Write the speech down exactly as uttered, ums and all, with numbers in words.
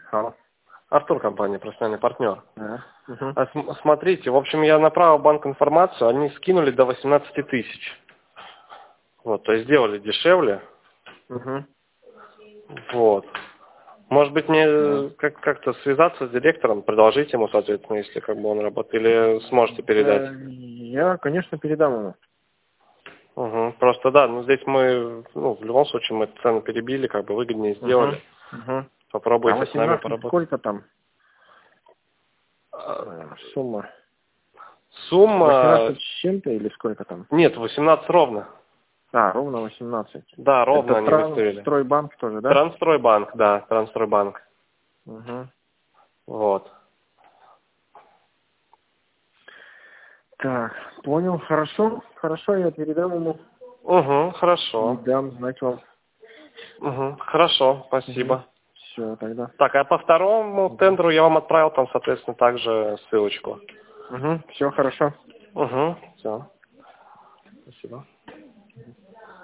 Алло. Артур, компания, профессиональный партнер. Да. Угу. А см- смотрите, в общем, я направил в банк информацию, они скинули до восемнадцати тысяч. Вот, то есть сделали дешевле. Угу. Вот. Может быть, мне Да. как- как-то связаться с директором, предложить ему, соответственно, если как бы он работает, или сможете передать? Э, Я, конечно, передам ему. Угу. Просто да, ну здесь мы, ну, в любом случае мы цену перебили, как бы выгоднее Угу. сделали. Угу. А Попробуйте с нами восемнадцать поработать. сколько там А, э, сумма? Сумма, восемнадцать с чем-то или сколько там? нет, восемнадцать ровно. А, ровно восемнадцать. Да, ровно Это они выставили. Трансстройбанк тоже, да? Трансстройбанк, да, Трансстройбанк. Угу. Вот. Так, понял, хорошо. Хорошо, я передам ему Угу, и хорошо. дам знать вам. Угу, хорошо, Угу. спасибо. Все, тогда. Так, а по второму Угу. тендеру я вам отправил там, соответственно, также ссылочку. Угу. Все хорошо. Угу, все. Спасибо.